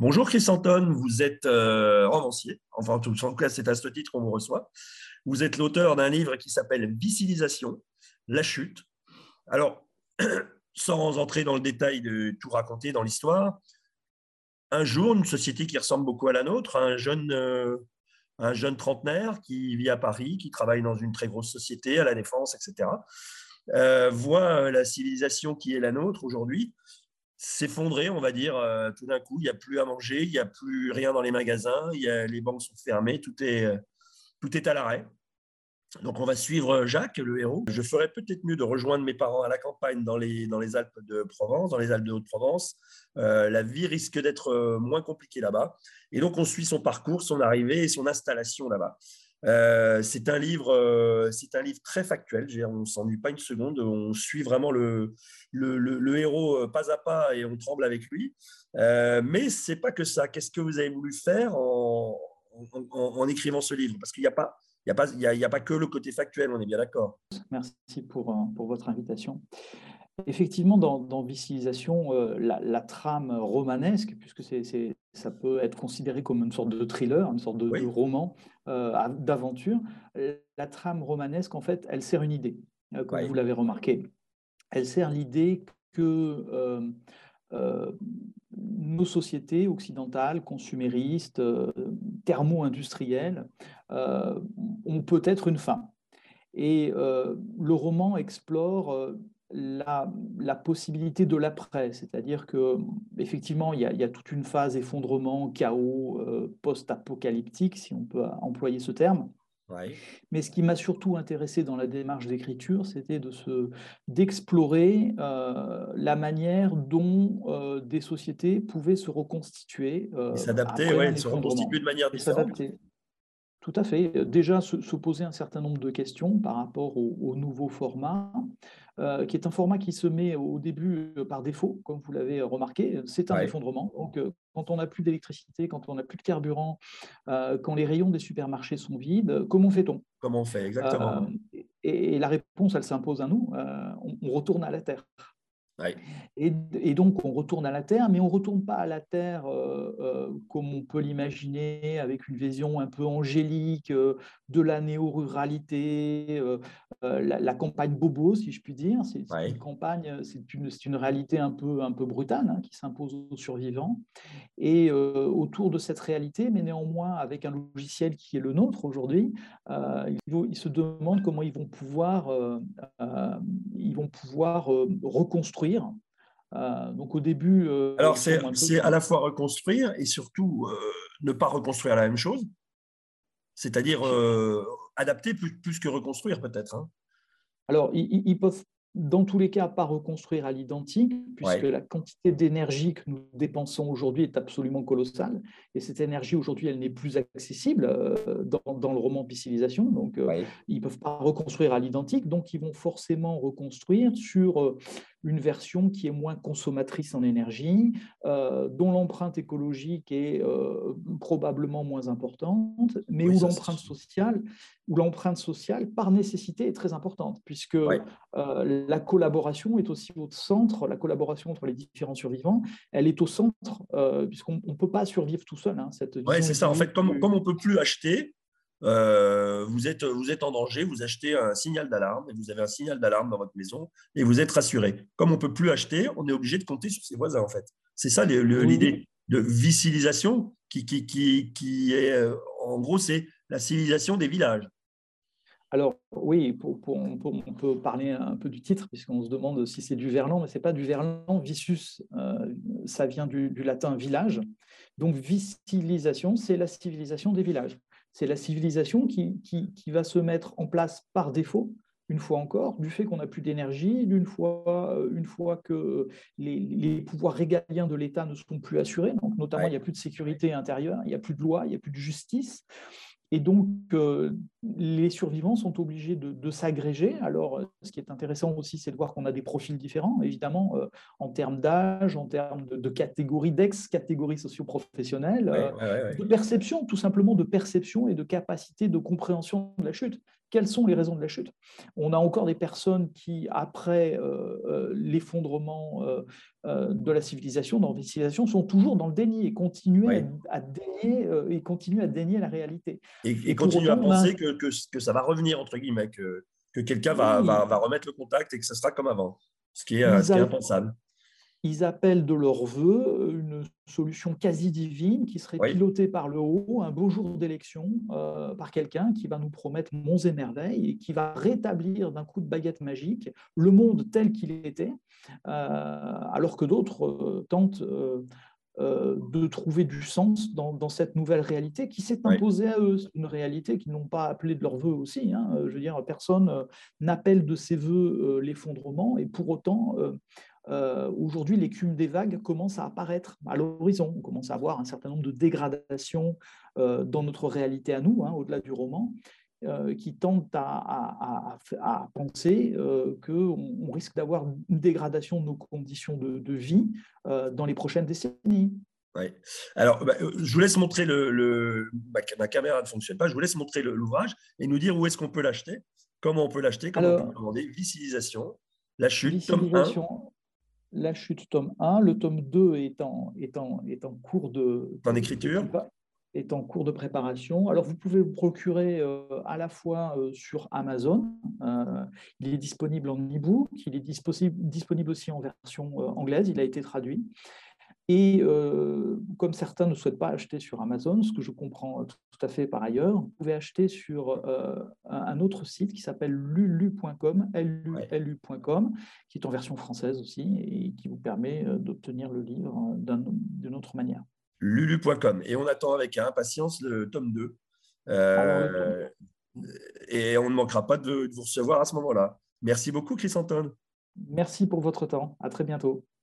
Bonjour Chrysanthème, vous êtes romancier, enfin en tout cas c'est à ce titre qu'on vous reçoit. Vous êtes l'auteur d'un livre qui s'appelle Vissilisation, la chute. Alors, sans entrer dans le détail de tout raconter dans l'histoire, un jour, une société qui ressemble beaucoup à la nôtre, un jeune trentenaire qui vit à Paris, qui travaille dans une très grosse société, à la Défense, etc., voit la civilisation qui est la nôtre aujourd'hui s'effondrer, on va dire, tout d'un coup. Il n'y a plus à manger, il n'y a plus rien dans les magasins, les banques sont fermées, tout est à l'arrêt. Donc, on va suivre Jacques, le héros. Je ferais peut-être mieux de rejoindre mes parents à la campagne dans les Alpes de Provence, dans les Alpes de Haute-Provence. La vie risque d'être moins compliquée là-bas. Et donc, on suit son parcours, son arrivée et son installation là-bas. C'est un livre très factuel. On ne s'ennuie pas une seconde. On suit vraiment le héros pas à pas et on tremble avec lui. Mais ce n'est pas que ça. Qu'est-ce que vous avez voulu faire en écrivant ce livre? Parce qu'il n'y a pas il y a pas que le côté factuel, on est bien d'accord. Merci pour votre invitation. Effectivement, dans Vissilisation, la trame romanesque, puisque ça peut être considéré comme une sorte de thriller, une sorte de Oui, roman d'aventure, la trame romanesque, en fait, elle sert une idée, comme vous oui, l'avez remarqué. Elle sert l'idée que euh, nos sociétés occidentales, consuméristes, thermo-industrielles, ont peut-être une fin. Et le roman explore la possibilité de l'après, c'est-à-dire que effectivement il y a toute une phase effondrement, chaos, post-apocalyptique, si on peut employer ce terme. oui. Mais ce qui m'a surtout intéressé dans la démarche d'écriture, c'était d'explorer la manière dont des sociétés pouvaient se reconstituer Et s'adapter, après un ouais, se reconstituer effondrement de manière et différente. s'adapter. Tout à fait. Déjà, se poser un certain nombre de questions par rapport au nouveau format, qui est un format qui se met au début par défaut, comme vous l'avez remarqué. C'est un Ouais. effondrement. Donc, quand on n'a plus d'électricité, quand on n'a plus de carburant, quand les rayons des supermarchés sont vides, comment fait-on? Comment on fait exactement? Euh, et la réponse, elle s'impose à nous. On retourne à la Terre. Ouais. Et donc, on retourne à la Terre, mais on ne retourne pas à la Terre comme on peut l'imaginer, avec une vision un peu angélique de la néo-ruralité, la campagne bobo, si je puis dire. C'est une Ouais. campagne, c'est une réalité un peu brutale hein, qui s'impose aux survivants. Et autour de cette réalité, mais néanmoins avec un logiciel qui est le nôtre aujourd'hui, ils se demandent comment ils vont pouvoir reconstruire. Donc au début, Alors, ils tombent un peu c'est à dans... la fois reconstruire et surtout ne pas reconstruire la même chose, c'est-à-dire adapter plus que reconstruire peut-être, hein. Alors, ils peuvent, dans tous les cas, pas reconstruire à l'identique, puisque Ouais. la quantité d'énergie que nous dépensons aujourd'hui est absolument colossale. Et cette énergie, aujourd'hui, elle n'est plus accessible dans le roman Vissilisation. Donc, Ouais. ils ne peuvent pas reconstruire à l'identique. Donc, ils vont forcément reconstruire sur une version qui est moins consommatrice en énergie, dont l'empreinte écologique est probablement moins importante, mais Oui, ça c'est sûr. où l'empreinte sociale, par nécessité, est très importante, puisque Ouais. la collaboration est aussi au centre, la collaboration entre les différents survivants, elle est au centre, puisqu'on ne peut pas survivre tout seul, hein, cette Ouais, vision c'est ça. En idyllique fait, comme on peut plus acheter, vous êtes en danger, vous achetez un signal d'alarme et vous avez un signal d'alarme dans votre maison et vous êtes rassuré. Comme on peut plus acheter, on est obligé de compter sur ses voisins, en fait. C'est ça vous, l'idée de vicilisation qui est, en gros, c'est la civilisation des villages. Alors oui, on peut parler un peu du titre, puisqu'on se demande si c'est du verlan, mais ce n'est pas du verlan. Vicius, ça vient du latin village. Donc vicilisation, c'est la civilisation des villages. C'est la civilisation qui va se mettre en place par défaut, une fois encore, du fait qu'on n'a plus d'énergie, une fois que les pouvoirs régaliens de l'État ne sont plus assurés. Donc notamment, il n'y a Ouais, plus de sécurité intérieure, il n'y a plus de loi, il n'y a plus de justice. Et donc, les survivants sont obligés de s'agréger. Alors, ce qui est intéressant aussi, c'est de voir qu'on a des profils différents, évidemment, en termes d'âge, en termes de catégories, d'ex-catégories socio-professionnelles, ouais, ouais, ouais, de ouais. perception, tout simplement de perception et de capacité de compréhension de la chute. quelles sont les raisons de la chute. On a encore des personnes qui, après l'effondrement de la civilisation, sont toujours dans le déni et continuent Oui. à dénier la réalité. Et Et pour continue à autant, penser que ça va revenir, entre guillemets, que quelqu'un oui, va remettre le contact et que ça sera comme avant, ce qui ils, est a- impensable. ils appellent de leur vœu une solution quasi divine qui serait Oui, pilotée par le haut, un beau jour d'élection, par quelqu'un qui va nous promettre monts et merveilles et qui va rétablir d'un coup de baguette magique le monde tel qu'il était, alors que d'autres tentent de trouver du sens dans cette nouvelle réalité qui s'est oui, imposée à eux. C'est une réalité qu'ils n'ont pas appelée de leur vœu aussi. Hein. Je veux dire, personne n'appelle de ses voeux l'effondrement, et pour autant, aujourd'hui, l'écume des vagues commence à apparaître à l'horizon. On commence à voir un certain nombre de dégradations dans notre réalité à nous, hein, au-delà du roman, qui tendent à penser qu'on risque d'avoir une dégradation de nos conditions de vie dans les prochaines décennies. oui. Alors, je vous laisse montrer ma caméra ne fonctionne pas. Je vous laisse montrer l'ouvrage et nous dire où est-ce qu'on peut l'acheter, comment on peut l'acheter, comment on peut le Alors, commander. Vicilisation, La Chute, tome 1. Vissilisation, La Chute, tome 1. Le tome 2 est en cours En écriture. est en cours de préparation. Alors, vous pouvez le procurer à la fois sur Amazon. Il est disponible en e-book. Il est disponible aussi en version anglaise. Il a été traduit. Et comme certains ne souhaitent pas acheter sur Amazon, ce que je comprends tout à fait par ailleurs, vous pouvez acheter sur un autre site qui s'appelle lulu.com, Ouais. lulu.com, qui est en version française aussi et qui vous permet d'obtenir le livre d'une autre manière. Lulu.com. Et on attend avec impatience le tome 2. Alors, le tome. Euh, et on ne manquera pas de vous recevoir à ce moment-là. Merci beaucoup, Chris Anton. Merci pour votre temps. À très bientôt.